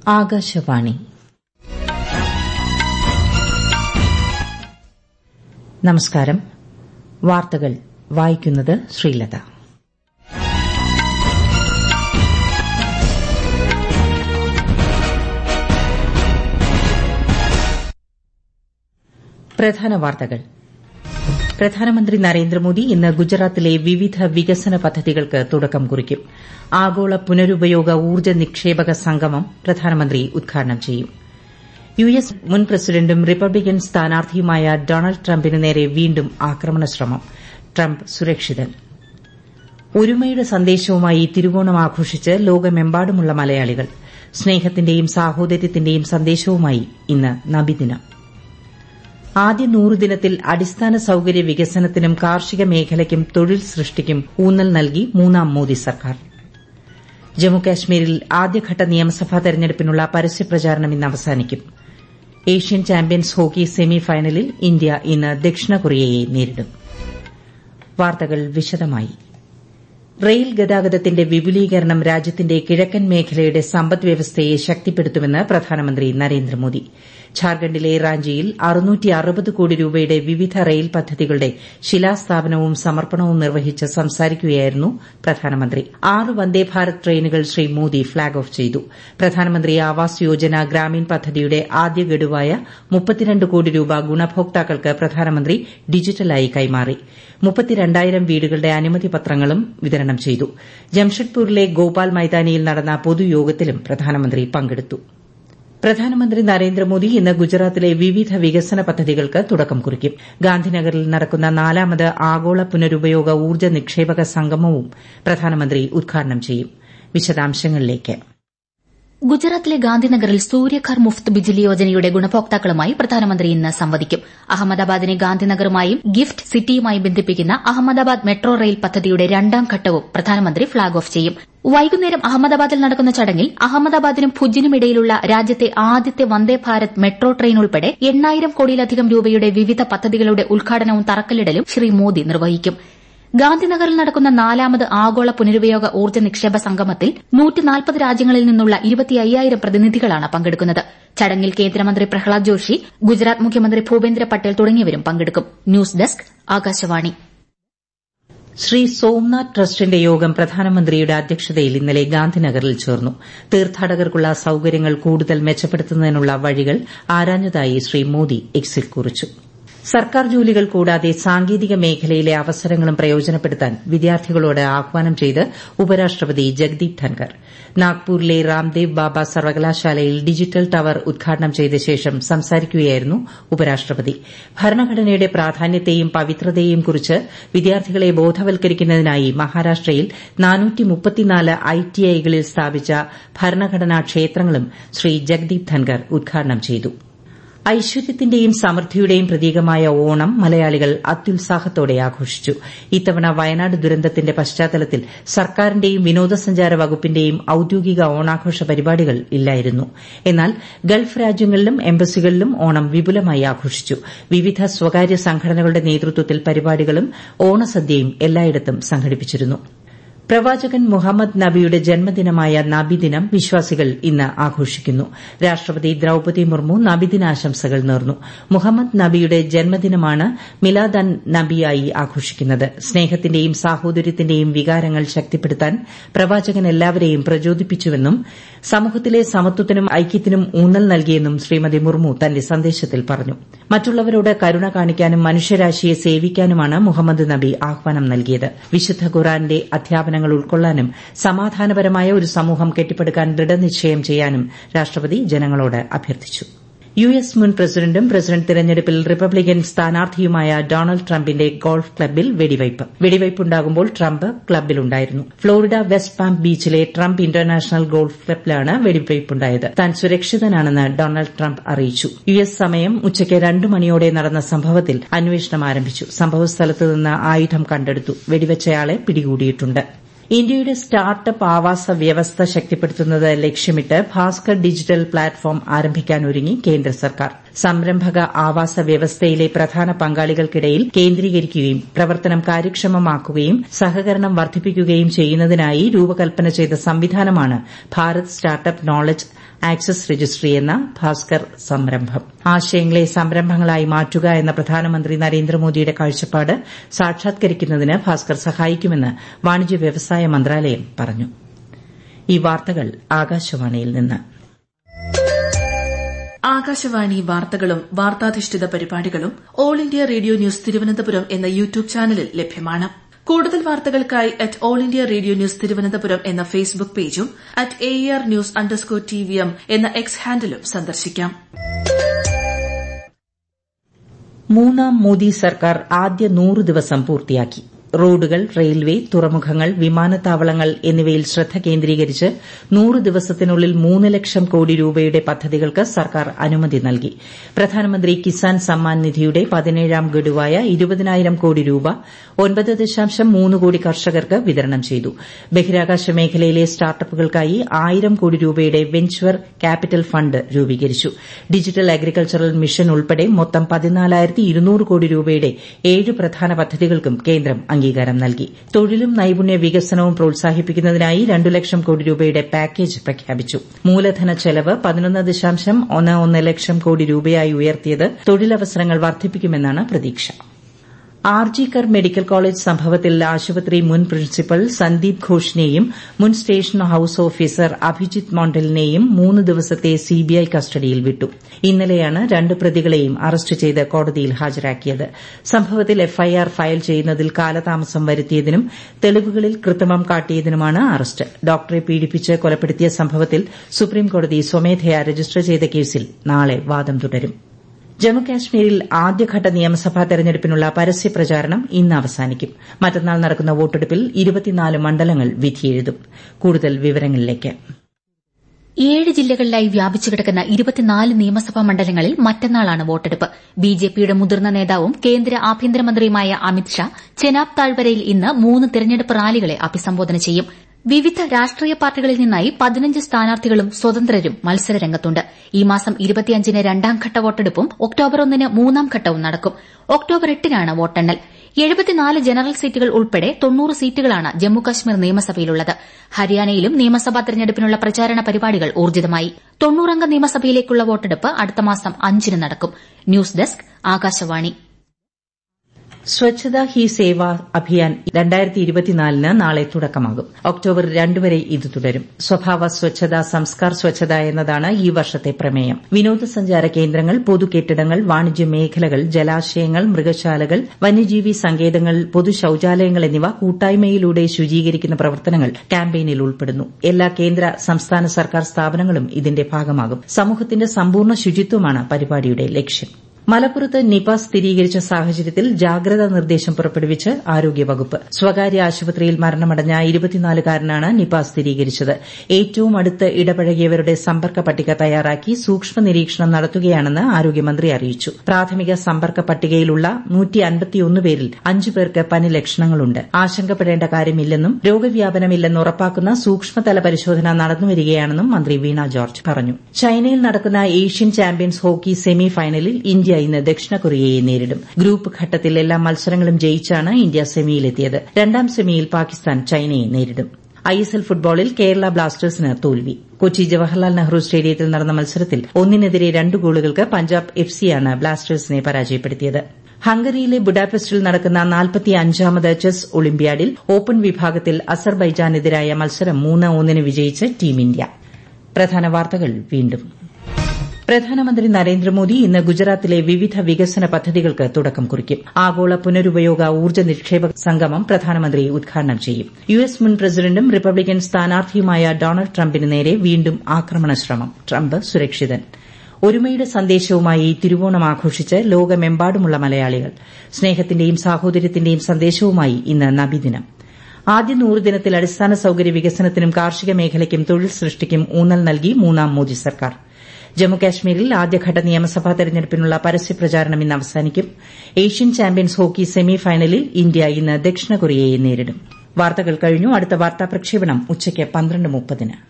ആകാശവാണി. നമസ്കാരം. വാർത്തകൾ വായിക്കുന്നത് ശ്രീലത. പ്രധാന വാർത്തകൾ. പ്രധാനമന്ത്രി നരേന്ദ്രമോദി ഇന്ന് ഗുജറാത്തിലെ വിവിധ വികസന പദ്ധതികൾക്ക് തുടക്കം കുറിക്കും. ആഗോള പുനരുപയോഗ ഊർജ്ജ നിക്ഷേപക സംഗമം പ്രധാനമന്ത്രി ഉദ്ഘാടനം ചെയ്യും. യുഎസ് മുൻ പ്രസിഡന്റും റിപ്പബ്ലിക്കൻ സ്ഥാനാർത്ഥിയുമായ ഡൊണാൾഡ് ട്രംപിന് നേരെ വീണ്ടും ആക്രമണ ശ്രമം. ട്രംപ് സുരക്ഷിതൻ. ഒരുമയുടെ സന്ദേശവുമായി തിരുവോണം ആഘോഷിച്ച് ലോകമെമ്പാടുമുള്ള മലയാളികൾ. സ്നേഹത്തിന്റെയും സാഹോദര്യത്തിന്റെയും സന്ദേശവുമായി ഇന്ന് നബിദിനം. ആദ്യ 100 ദിനത്തിൽ അടിസ്ഥാന സൌകര്യ വികസനത്തിനും കാർഷിക മേഖലയ്ക്കും തൊഴിൽ സൃഷ്ടിക്കും ഊന്നൽ നൽകി മൂന്നാം മോദി സർക്കാർ. ജമ്മുകാശ്മീരിൽ ആദ്യഘട്ട നിയമസഭാ തെരഞ്ഞെടുപ്പിനുള്ള പരസ്യപ്രചാരണം ഇന്ന് അവസാനിക്കും. ഏഷ്യൻ ചാമ്പ്യൻസ് ഹോക്കി സെമി ഫൈനലിൽ ഇന്ത്യ ഇന്ന് ദക്ഷിണ കൊറിയയെ നേരിടും. വാർത്തകൾ വിശദമായി. റെയിൽ ഗതാഗതത്തിന്റെ വിപുലീകരണം രാജ്യത്തിന്റെ കിഴക്കൻ മേഖലയുടെ സമ്പദ്വ്യവസ്ഥയെ ശക്തിപ്പെടുത്തുമെന്ന് പ്രധാനമന്ത്രി നരേന്ദ്രമോദി. ഝാർഖണ്ഡിലെ റാഞ്ചിയിൽ 660 കോടി രൂപയുടെ വിവിധ റെയിൽ പദ്ധതികളുടെ ശിലാസ്ഥാപനവും സമർപ്പണവും നിർവഹിച്ച് സംസാരിക്കുകയായിരുന്നു പ്രധാനമന്ത്രി. 6 വന്ദേഭാരത് ട്രെയിനുകൾ ശ്രീ മോദി ഫ്ളാഗ് ഓഫ് ചെയ്തു. പ്രധാനമന്ത്രി ആവാസ് യോജന ഗ്രാമീൺ പദ്ധതിയുടെ ആദ്യ ഗഡുവായ 32 കോടി രൂപ ഗുണഭോക്താക്കൾക്ക് പ്രധാനമന്ത്രി ഡിജിറ്റലായി കൈമാറി. 32,000 വീടുകളുടെ അനുമതി പത്രങ്ങളും വിതരണം ചെയ്തു. ജംഷഡ്പൂരിലെ ഗോപാൽ മൈതാനിയിൽ നടന്ന പൊതുയോഗത്തിലും പ്രധാനമന്ത്രി പങ്കെടുത്തു. പ്രധാനമന്ത്രി നരേന്ദ്രമോദി ഇന്ന് ഗുജറാത്തിലെ വിവിധ വികസന പദ്ധതികൾക്ക് തുടക്കം കുറിക്കും. ഗാന്ധിനഗറിൽ നടക്കുന്ന 4ാമത് ആഗോള പുനരുപയോഗ ഊർജ്ജ നിക്ഷേപക സംഗമവും പ്രധാനമന്ത്രി ഉദ്ഘാടനം ചെയ്യും. വിശദാംശങ്ങളിലേക്ക്. ഗുജറാത്തിലെ ഗാന്ധിനഗറിൽ സൂര്യഘർ മുഫ്ത് ബിജിലി യോജനയുടെ ഗുണഭോക്താക്കളുമായി പ്രധാനമന്ത്രി ഇന്ന് സംവദിക്കും. അഹമ്മദാബാദിനെ ഗാന്ധിനഗറുമായും ഗിഫ്റ്റ് സിറ്റിയുമായും ബന്ധിപ്പിക്കുന്ന അഹമ്മദാബാദ് മെട്രോ റെയിൽ പദ്ധതിയുടെ 2ാം ഘട്ടവും പ്രധാനമന്ത്രി ഫ്ളാഗ് ഓഫ് ചെയ്യും. വൈകുന്നേരം അഹമ്മദാബാദിൽ നടക്കുന്ന ചടങ്ങിൽ അഹമ്മദാബാദിനും ഭുജിനും ഇടയിലുള്ള രാജ്യത്തെ ആദ്യത്തെ വന്ദേഭാരത് മെട്രോ ട്രെയിൻ ഉൾപ്പെടെ 8,000 കോടിയിലധികം രൂപയുടെ വിവിധ പദ്ധതികളുടെ ഉദ്ഘാടനവും തറക്കല്ലിടലും ശ്രീ മോദി നിർവഹിക്കും. ഗാന്ധിനഗറിൽ നടക്കുന്ന 4ാമത് ആഗോള പുനരുപയോഗ ഊർജ്ജ നിക്ഷേപ സംഗമത്തിൽ 140 രാജ്യങ്ങളിൽ നിന്നുള്ള 25,000 പ്രതിനിധികളാണ് പങ്കെടുക്കുന്നത്. ചടങ്ങിൽ കേന്ദ്രമന്ത്രി പ്രഹ്ലാദ് ജോഷി, ഗുജറാത്ത് മുഖ്യമന്ത്രി ഭൂപേന്ദ്ര പട്ടേൽ തുടങ്ങിയവരും പങ്കെടുക്കും. News desk Akashvani. ശ്രീ സോംനാഥ് ട്രസ്റ്റിന്റെ യോഗം പ്രധാനമന്ത്രിയുടെ അധ്യക്ഷതയിൽ ഇന്നലെ ഗാന്ധിനഗറിൽ ചേർന്നു. തീർത്ഥാടകർക്കുള്ള സൌകര്യങ്ങൾ കൂടുതൽ മെച്ചപ്പെടുത്തുന്നതിനുള്ള വഴികൾ ആരാഞ്ഞതായി ശ്രീ മോദി എക്സിൽ കുറിച്ചു. സർക്കാർ ജോലികൾ കൂടാതെ സാങ്കേതിക മേഖലയിലെ അവസരങ്ങളും പ്രയോജനപ്പെടുത്താൻ വിദ്യാർത്ഥികളോട് ആഹ്വാനം ചെയ്ത് ഉപരാഷ്ട്രപതി ജഗ്ദീപ് ധൻകർ. നാഗ്പൂരിലെ രാംദേവ് ബാബ സർവകലാശാലയിൽ ഡിജിറ്റൽ ടവർ ഉദ്ഘാടനം ചെയ്ത ശേഷം സംസാരിക്കുകയായിരുന്നു ഉപരാഷ്ട്രപതി. ഭരണഘടനയുടെ പ്രാധാന്യത്തെയും പവിത്രതയെയും കുറിച്ച് വിദ്യാർത്ഥികളെ ബോധവൽക്കരിക്കുന്നതിനായി മഹാരാഷ്ട്രയിൽ 434 ITIകളിൽ സ്ഥാപിച്ച ഭരണഘടനാ ക്ഷേത്രങ്ങളും ശ്രീ ജഗ്ദീപ് ധൻകർ ഉദ്ഘാടനം ചെയ്തു. ഐശ്വര്യത്തിന്റെയും സമൃദ്ധിയുടെയും പ്രതീകമായ ഓണം മലയാളികൾ അത്യുത്സാഹത്തോടെ ആഘോഷിച്ചു. ഇത്തവണ വയനാട് ദുരന്തത്തിന്റെ പശ്ചാത്തലത്തിൽ സർക്കാരിന്റെയും വിനോദസഞ്ചാര വകുപ്പിന്റെയും ഔദ്യോഗിക ഓണാഘോഷ പരിപാടികൾ ഇല്ലായിരുന്നു. എന്നാൽ ഗൾഫ് രാജ്യങ്ങളിലും എംബസികളിലും ഓണം വിപുലമായി ആഘോഷിച്ചു. വിവിധ സ്വകാര്യ സംഘടനകളുടെ നേതൃത്വത്തിൽ പരിപാടികളും ഓണസദ്യയും എല്ലായിടത്തും സംഘടിപ്പിച്ചിരുന്നു. പ്രവാചകൻ മുഹമ്മദ് നബിയുടെ ജന്മദിനമായ നബിദിനം വിശ്വാസികൾ ഇന്ന് ആഘോഷിക്കുന്നു. രാഷ്ട്രപതി ദ്രൌപദി മുർമു നബിദിനാശംസകൾ നേർന്നു. മുഹമ്മദ് നബിയുടെ ജന്മദിനമാണ് മിലാദ് അൻ നബിയായി ആഘോഷിക്കുന്നത്. സ്നേഹത്തിന്റെയും സാഹോദര്യത്തിന്റെയും വികാരങ്ങൾ ശക്തിപ്പെടുത്താൻ പ്രവാചകൻ എല്ലാവരെയും പ്രചോദിപ്പിച്ചുവെന്നും സമൂഹത്തിലെ സമത്വത്തിനും ഐക്യത്തിനും ഊന്നൽ നൽകിയെന്നും ശ്രീമതി മുർമു തന്റെ സന്ദേശത്തിൽ പറഞ്ഞു. മറ്റുള്ളവരോട് കരുണ കാണിക്കാനും മനുഷ്യരാശിയെ സേവിക്കാനുമാണ് മുഹമ്മദ് നബി ആഹ്വാനം നൽകിയത്. വിശുദ്ധ ഖുർആന്റെ അധ്യാപനങ്ങൾ ഉൾക്കൊള്ളാനും സമാധാനപരമായ ഒരു സമൂഹം കെട്ടിപ്പടുക്കാൻ ദൃഢനിശ്ചയം ചെയ്യാനും രാഷ്ട്രപതി ജനങ്ങളോട് അഭ്യർത്ഥിച്ചു. യുഎസ് മുൻ പ്രസിഡന്റും പ്രസിഡന്റ് തെരഞ്ഞെടുപ്പിൽ റിപ്പബ്ലിക്കൻ സ്ഥാനാർത്ഥിയുമായ ഡൊണാൾഡ് ട്രംപിന്റെ ഗോൾഫ് ക്ലബ്ബിൽ വെടിവയ്പുണ്ടാകുമ്പോൾ ട്രംപ് ക്ലബ്ബിലുണ്ടായിരുന്നു. ഫ്ലോറിഡ വെസ്റ്റ് പാം ബീച്ചിലെ ട്രംപ് ഇന്റർനാഷണൽ ഗോൾഫ് ക്ലബ്ബിലാണ് വെടിവയ്പുണ്ടായത്. താൻ സുരക്ഷിതനാണെന്ന് ഡൊണാൾഡ് ട്രംപ് അറിയിച്ചു. യുഎസ് സമയം ഉച്ചയ്ക്ക് 2 മണിയോടെ നടന്ന സംഭവത്തിൽ അന്വേഷണം ആരംഭിച്ചു. സംഭവസ്ഥലത്ത് നിന്ന് ആയുധം കണ്ടെടുത്തു. വെടിവച്ചയാളെ പിടികൂടിയിട്ടുണ്ട്. ഇന്ത്യയുടെ സ്റ്റാർട്ടപ്പ് ആവാസ വ്യവസ്ഥ ശക്തിപ്പെടുത്തുന്നത് ലക്ഷ്യമിട്ട് ഭാസ്കർ ഡിജിറ്റൽ പ്ലാറ്റ്ഫോം ആരംഭിക്കാനൊരുങ്ങി കേന്ദ്ര സർക്കാർ. സംരംഭക ആവാസ വ്യവസ്ഥയിലെ പ്രധാന പങ്കാളികൾക്കിടയിൽ കേന്ദ്രീകരിക്കുകയും പ്രവർത്തനം കാര്യക്ഷമമാക്കുകയും സഹകരണം വർദ്ധിപ്പിക്കുകയും ചെയ്യുന്നതിനായി രൂപകൽപ്പന ചെയ്ത സംവിധാനമാണ് Bharat startup knowledge access registry എന്ന ഭാസ്കർ സംരംഭം. ആശയങ്ങളെ സംരംഭങ്ങളായി മാറ്റുക എന്ന പ്രധാനമന്ത്രി നരേന്ദ്രമോദിയുടെ കാഴ്ചപ്പാട് സാക്ഷാത്കരിക്കുന്നതിന് ഭാസ്കർ സഹായിക്കുമെന്ന് വാണിജ്യ വ്യവസായ മന്ത്രാലയം പറഞ്ഞു. ഈ വാർത്തകൾ ആകാശവാണിയിൽ നിന്ന്. ആകാശവാണി വാർത്തകളും വാർത്താധിഷ്ഠിത പരിപാടികളും all India radio news Thiruvananthapuram എന്ന യൂട്യൂബ് ചാനലിൽ ലഭ്യമാണ്. കൂടുതൽ വാർത്തകൾക്കായി @all India radio news Thiruvananthapuram എന്ന ഫേസ്ബുക്ക് പേജും @ARnews_TVM എന്ന എക്സ് ഹാൻഡിലും സന്ദർശിക്കാം. മൂന്നാം മോദി സർക്കാർ ആദ്യ 100 ദിവസം പൂർത്തിയാക്കി. റോഡുകൾ, റെയിൽവേ, തുറമുഖങ്ങൾ, വിമാനത്താവളങ്ങൾ എന്നിവയിൽ ശ്രദ്ധ കേന്ദ്രീകരിച്ച് 100 ദിവസത്തിനുള്ളിൽ 3 ലക്ഷം കോടി രൂപയുടെ പദ്ധതികൾക്ക് സർക്കാർ അനുമതി നൽകി. പ്രധാനമന്ത്രി കിസാൻ സമ്മാൻ നിധിയുടെ 17ാം ഗഡുവായ 20,000 കോടി രൂപ 9.3 കോടി കർഷകർക്ക് വിതരണം ചെയ്തു. ബഹിരാകാശ മേഖലയിലെ സ്റ്റാർട്ടപ്പുകൾക്കായി 1000 കോടി രൂപയുടെ വെഞ്ചർ ക്യാപിറ്റൽ ഫണ്ട് രൂപീകരിച്ചു. ഡിജിറ്റൽ അഗ്രികൾച്ചറൽ മിഷൻ ഉൾപ്പെടെ മൊത്തം 14,200 കോടി രൂപയുടെ 7 പ്രധാന പദ്ധതികൾക്കും കേന്ദ്രം അംഗീകാരം നൽകി. തൊഴിലും നൈപുണ്യ വികസനവും പ്രോത്സാഹിപ്പിക്കുന്നതിനായി 2 ലക്ഷം കോടി രൂപയുടെ പാക്കേജ് പ്രഖ്യാപിച്ചു. മൂലധന ചെലവ് 11.11 ലക്ഷം കോടി രൂപയായി ഉയർത്തിയത് തൊഴിലവസരങ്ങൾ വർദ്ധിപ്പിക്കുമെന്നാണ് പ്രതീക്ഷ. ആർജിക്കർ മെഡിക്കൽ കോളേജ് സംഭവത്തിൽ ആശുപത്രി മുൻ പ്രിൻസിപ്പൽ സന്ദീപ് ഘോഷിനെയും മുൻ സ്റ്റേഷൻ ഹൌസ് ഓഫീസർ അഭിജിത്ത് മോണ്ടലിനെയും 3 ദിവസത്തെ സിബിഐ കസ്റ്റഡിയിൽ വിട്ടു. ഇന്നലെയാണ് 2 പ്രതികളെയും അറസ്റ്റ് ചെയ്ത് കോടതിയിൽ ഹാജരാക്കിയത്. സംഭവത്തിൽ എഫ്ഐആർ ഫയൽ ചെയ്യുന്നതിൽ കാലതാമസം വരുത്തിയതിനും തെളിവുകളിൽ കൃത്രിമം കാട്ടിയതിനുമാണ് അറസ്റ്റ്. ഡോക്ടറെ പീഡിപ്പിച്ച് കൊലപ്പെടുത്തിയ സംഭവത്തിൽ സുപ്രീംകോടതി സ്വമേധയാ രജിസ്റ്റർ ചെയ്ത കേസിൽ നാളെ വാദം തുടരും. ജമ്മുകാശ്മീരിൽ ആദ്യഘട്ട നിയമസഭാ തെരഞ്ഞെടുപ്പിനുള്ള പരസ്യപ്രചാരണം ഇന്ന് അവസാനിക്കും. മറ്റന്നാൾ നടക്കുന്ന വോട്ടെടുപ്പിൽ 24 മണ്ഡലങ്ങൾ വിധിയെഴുതും. കൂടുതൽ വിവരങ്ങളിലേക്ക്. 7 ജില്ലകളിലായി വ്യാപിച്ചുകിടക്കുന്ന 24 നിയമസഭാ മണ്ഡലങ്ങളിൽ മറ്റന്നാളാണ് വോട്ടെടുപ്പ്. ബിജെപിയുടെ മുതിർന്ന നേതാവും കേന്ദ്ര ആഭ്യന്തരമന്ത്രിയുമായ അമിത്ഷാ ചെനാബ് താഴ്വരയിൽ ഇന്ന് 3 തെരഞ്ഞെടുപ്പ് റാലികളെ അഭിസംബോധന ചെയ്യും. വിവിധ രാഷ്ട്രീയ പാർട്ടികളിൽ നിന്നായി 15 സ്ഥാനാർത്ഥികളും സ്വതന്ത്രരും മത്സരരംഗത്തുണ്ട്. ഈ മാസം 25-ന് 2ാം ഘട്ട വോട്ടെടുപ്പും ഒക്ടോബർ 1-ന് 3ാം ഘട്ടവും നടക്കും. ഒക്ടോബർ 8-നാണ് വോട്ടെണ്ണൽ. 74 ജനറൽ സീറ്റുകൾ ഉൾപ്പെടെ 90 സീറ്റുകളാണ് ജമ്മുകശ്മീർ നിയമസഭയിലുള്ളത്. ഹരിയാനയിലും നിയമസഭാ തെരഞ്ഞെടുപ്പിനുള്ള പ്രചാരണ പരിപാടികൾ ഊർജിതമായി. 90-അംഗ നിയമസഭയിലേക്കുള്ള വോട്ടെടുപ്പ് അടുത്ത മാസം 5-ന് നടക്കും. News desk, Akashvani. സ്വച്ഛതാ ഹി സേവ അഭിയാൻ 2024-ന് നാളെ തുടക്കമാകും. ഒക്ടോബർ 2 വരെ ഇത് തുടരും. സ്വഭാവ സ്വച്ഛത, സംസ്കാർ സ്വച്ഛത എന്നതാണ് ഈ വർഷത്തെ പ്രമേയം. വിനോദസഞ്ചാര കേന്ദ്രങ്ങൾ, പൊതുകെട്ടിടങ്ങൾ, വാണിജ്യ മേഖലകൾ, ജലാശയങ്ങൾ, മൃഗശാലകൾ, വന്യജീവി സങ്കേതങ്ങൾ, പൊതു ശൌചാലയങ്ങൾ എന്നിവ കൂട്ടായ്മയിലൂടെ ശുചീകരിക്കുന്ന പ്രവർത്തനങ്ങൾ ക്യാമ്പയിനിൽ ഉൾപ്പെടുന്നു. എല്ലാ കേന്ദ്ര, സംസ്ഥാന സർക്കാർ സ്ഥാപനങ്ങളും ഇതിന്റെ ഭാഗമാകും. സമൂഹത്തിന്റെ സമ്പൂർണ്ണ ശുചിത്വമാണ് പരിപാടിയുടെ ലക്ഷ്യം. മലപ്പുറത്ത് നിപ സ്ഥിരീകരിച്ച സാഹചര്യത്തിൽ ജാഗ്രതാ നിർദ്ദേശം പുറപ്പെടുവിച്ച് ആരോഗ്യവകുപ്പ്. സ്വകാര്യ ആശുപത്രിയിൽ മരണമടഞ്ഞ 24-കാരനാണ് നിപ സ്ഥിരീകരിച്ചത്. ഏറ്റവും അടുത്ത് ഇടപഴകിയവരുടെ സമ്പർക്ക പട്ടിക തയ്യാറാക്കി സൂക്ഷ്മ നിരീക്ഷണം നടത്തുകയാണെന്ന് ആരോഗ്യമന്ത്രി അറിയിച്ചു. പ്രാഥമിക സമ്പർക്ക പട്ടികയിലുള്ള 151 പേരിൽ 5 പേർക്ക് പനി ലക്ഷണങ്ങളുണ്ട്. ആശങ്കപ്പെടേണ്ട കാര്യമില്ലെന്നും രോഗവ്യാപനമില്ലെന്ന് ഉറപ്പാക്കുന്ന സൂക്ഷ്മതല പരിശോധന നടന്നുവരികയാണെന്നും മന്ത്രി വീണ ജോർജ് പറഞ്ഞു. ചൈനയിൽ നടക്കുന്ന ഏഷ്യൻ ചാമ്പ്യൻസ് ഹോക്കി സെമി ഫൈനലിൽ ഇന്ത്യ ഇന്ന് ദക്ഷിണ കൊറിയയെ നേരിടും. ഗ്രൂപ്പ് ഘട്ടത്തിൽ എല്ലാ മത്സരങ്ങളും ജയിച്ചാണ് ഇന്ത്യ സെമിയിലെത്തിയത്. 2ാം സെമിയിൽ പാകിസ്ഥാൻ ചൈനയെ നേരിടും. ISL ഫുട്ബോളിൽ കേരള ബ്ലാസ്റ്റേഴ്സിന് തോൽവി. കൊച്ചി ജവഹർലാൽ നെഹ്റു സ്റ്റേഡിയത്തിൽ നടന്ന മത്സരത്തിൽ 1-നെതിരെ 2 ഗോളുകൾക്ക് പഞ്ചാബ് FC-യാണ് ബ്ലാസ്റ്റേഴ്സിനെ പരാജയപ്പെടുത്തിയത്. ഹംഗറിയിലെ ബുഡാപെസ്റ്റിൽ നടക്കുന്ന 45ാമത് ചെസ് ഒളിമ്പ്യാഡിൽ ഓപ്പൺ വിഭാഗത്തിൽ അസർബൈജാനെതിരായ മത്സരം 3-1-ന് വിജയിച്ച് ടീം ഇന്ത്യ. പ്രധാന വാർത്തകൾ വീണ്ടും. പ്രധാനമന്ത്രി നരേന്ദ്രമോദി ഇന്ന് ഗുജറാത്തിലെ വിവിധ വികസന പദ്ധതികൾക്ക് തുടക്കം കുറിക്കും. ആഗോള പുനരുപയോഗ ഊർജ്ജ നിക്ഷേപക സംഗമം പ്രധാനമന്ത്രി ഉദ്ഘാടനം ചെയ്യും. US മുൻ പ്രസിഡന്റും റിപ്പബ്ലിക്കൻ സ്ഥാനാർത്ഥിയുമായ ഡൊണാൾഡ് ട്രംപിന് നേരെ വീണ്ടും ആക്രമണ ശ്രമം. ട്രംപ് സുരക്ഷിതൻ. ഒരുമയുടെ സന്ദേശവുമായി തിരുവോണം ആഘോഷിച്ച് ലോകമെമ്പാടുമുള്ള മലയാളികൾ. സ്നേഹത്തിന്റെയും സാഹോദര്യത്തിന്റെയും സന്ദേശവുമായി ഇന്ന് നബിദിനം. ആദ്യ 100 ദിനത്തിൽ അടിസ്ഥാന സൌകര്യ വികസനത്തിനും കാർഷിക മേഖലയ്ക്കും തൊഴിൽ സൃഷ്ടിക്കും ഊന്നൽ നൽകി 3ാം മോദി സർക്കാർ. ജമ്മുകാശ്മീരിൽ ആദ്യഘട്ട നിയമസഭാ തെരഞ്ഞെടുപ്പിനുള്ള പരസ്യപ്രചാരണം ഇന്ന് അവസാനിക്കും. ഏഷ്യൻ ചാമ്പ്യൻസ് ഹോക്കി സെമി ഫൈനലിൽ ഇന്ത്യ ഇന്ന് ദക്ഷിണ കൊറിയയെ നേരിടും. വാർത്തകൾ കഴിഞ്ഞു. അടുത്ത വാർത്താ പ്രക്ഷേപണം ഉച്ചയ്ക്ക് 12:30-ന്.